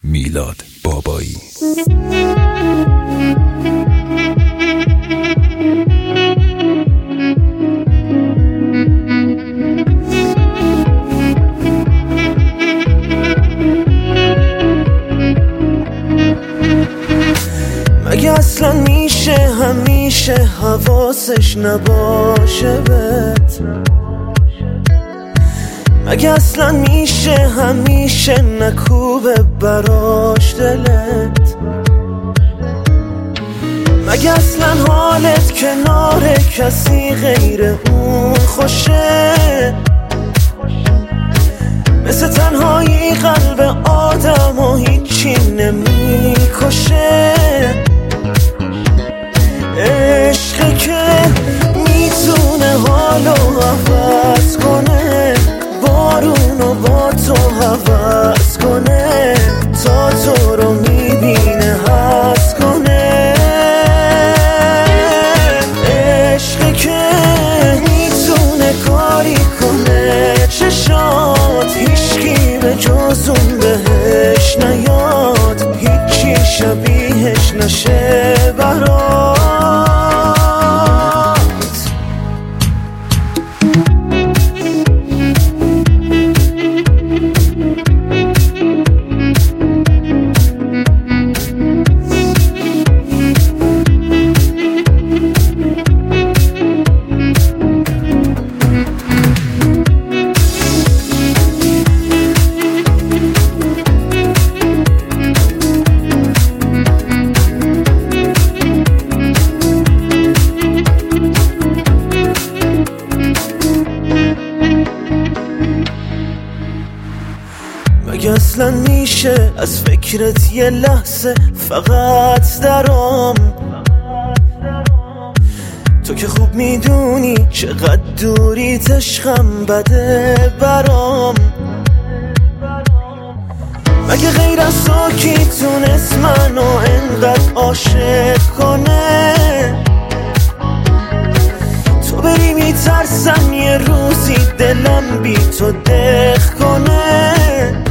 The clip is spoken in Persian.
میلاد بابایی. مگه اصلا میشه همیشه حواسش نباشه بهت؟ مگه اصلا میشه همیشه نکوبه براش دلت؟ مگه اصلا حالت کنار کسی غیر اون خوشه؟ مثل تنهایی قلب آدم و هیچی نمیکشه. عشقی که میتونه حالو عوض کنه، بارونو با تو حوض کنه، تا تو رو میبینه حس کنه. عشقی که میتونه کاری کنه چشات هیچکی به جز اون بهش نیاد، هیچی شبیهش نشه برات. مگه اصلا میشه از فکرت یه لحظه فقط درام؟ تو که خوب میدونی چقدر دوری عشقم بده برام. مگه غیر از تو کی تونست منو انقدر عاشق کنه؟ تو بری میترسم یه روزی دلم بی تو دق کنه.